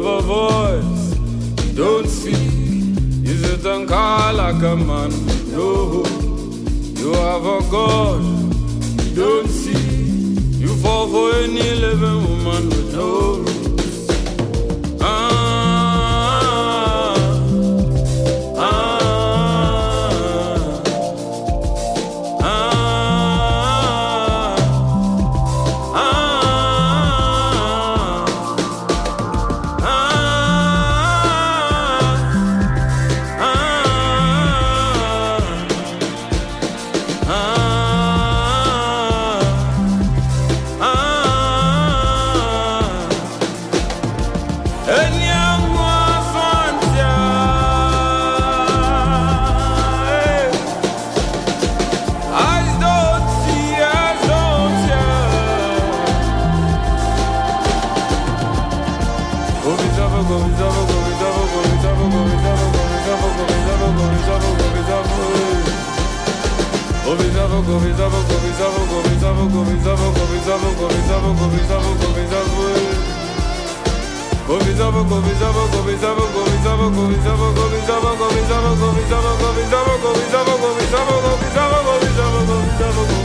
have a voice, don't speak. You sit and call like a man, no. You have a God, don't see. You fall for any living woman with no rules. Go